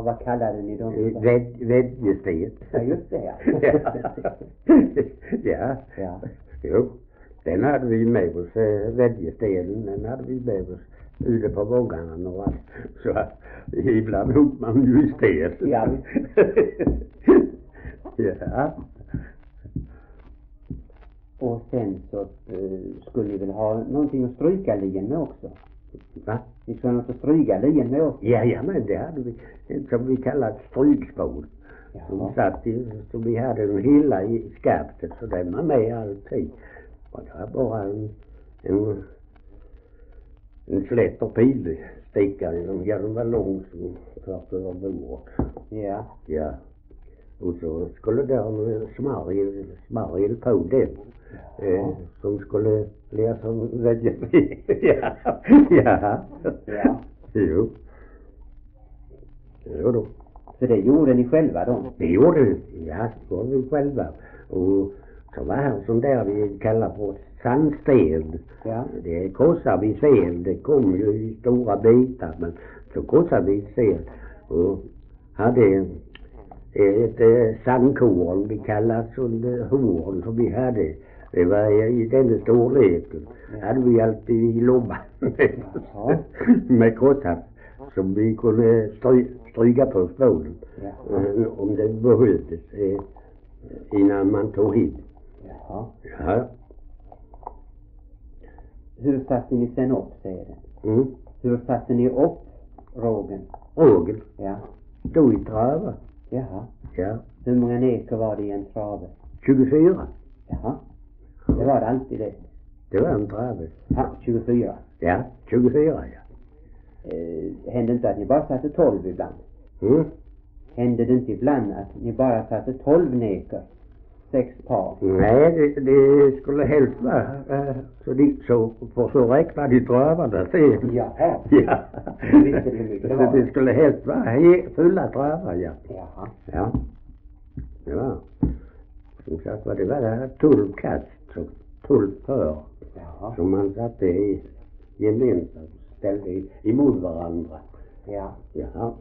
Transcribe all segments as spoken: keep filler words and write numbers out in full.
Vad kallade ni dem? Ved, vedjestet. Ja, just det, ja. Ja. Ja. Jo, den hade vi med oss, eh, vedjestenen, den hade vi med oss ute på våggarna och allt. Så att ibland hugg man ju i sted. Ja. Ja. Och sen så uh, skulle ni väl ha någonting att stryka lien med också? Va? Ni skulle ha något att stryka lien med också? Ja, ja, men det hade vi, som vi kallar strykspår. Som satt i, så vi hade en hylla i skapet, så den var med alltid. Och det var bara en, en, en slätt och pilstickare, de gör den var lång som klart över bordet. Ja. Ja. Och så skulle det ha en smarrel, smarrel på den. Eh, som skulle läsa som vedje. Ja. Ja. Ja. Jo. Jo då. Så det gjorde ni själva då? Det gjorde vi. Ja, det gjorde vi själva. Och så var här som där vi kallar för sandsten. Ja. Det krossar vi sen. Det kom ju i stora bitar, men så krossar vi sen. Och hade ett eh, sandkorn vi kallar sån eh, horn som vi hade. Det var i den storleken. Ja. Hade vi alltid i lomman. Med krossar som vi kunde stry, stryka på spålen. Ja. Eh, om det behövdes eh, innan man tog hit. Jaha. Ja. Hur satte ni sen upp, säger det? Mm. Hur satte ni upp rågen? Rågen? Ja. Då i trava. Jaha. Ja. Hur många neker var det i en trave? tjugofyra. Jaha. Det var det alltid det? Det var en trave. Ja, tjugofyra. Ja, tjugofyra, ja. Eh, hände inte att ni bara satte tolv ibland? Mm. Hände det inte ibland att ni bara satte tolv neker? Sex par? Nej, det, det skulle helst vara äh, så, de, så, för så räknar de travarna sen. Jaha. Ja. Jag visste hur mycket det var. Det skulle helst vara he, fulla travar, ja. Jaha. Ja. Ja. Som sagt var det var det här tolv kast, så tolv för. Jaha. Som man satte i gemensamt, ställde emot varandra. Ja. Ja.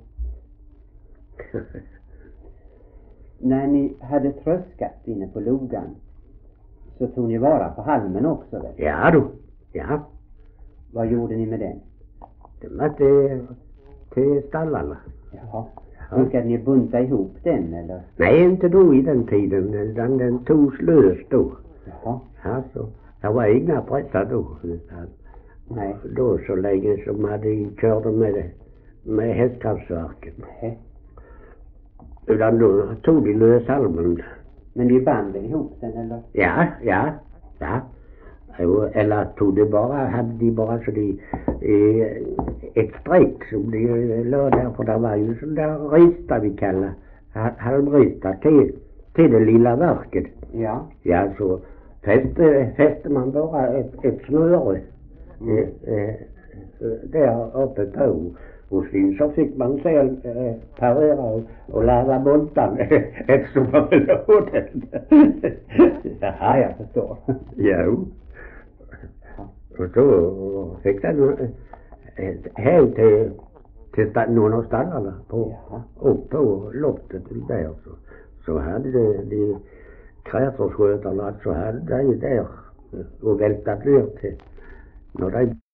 När ni hade tröskat inne på logan så tog ni vara på halmen också väl? Ja då. Ja. Vad gjorde ni med den? Det var till, till stallarna. Jaha. Brukade ni bunta ihop den eller? Nej, inte då i den tiden. Den, den togs lös då. Jaha. Alltså, det var inga pressar då. Nej. Då så länge som hade körde med det, med hästkraftverket. Nej. Utan då tog de lös halmen. Men ni band den ihop sen eller? Ja, ja, ja. Eller tog det bara, hade de bara så de eh, ett streck som de lade där, för det var ju sån där rista vi kallar, halmrista till, till det lilla verket. Ja. Ja, så fäste, fäste man bara ett, ett snöre mm. eh, eh, där uppe på. Och sen så fick man sen eh, parera och, och lära boltan eftersom man låg den. Ja, jag förstår. Jo. Och så fick den hem till, till sta, någon av stallarna på, upp på loftet där. Så, så hade de, de krätorskötarna så hade de där och vältat ner till när de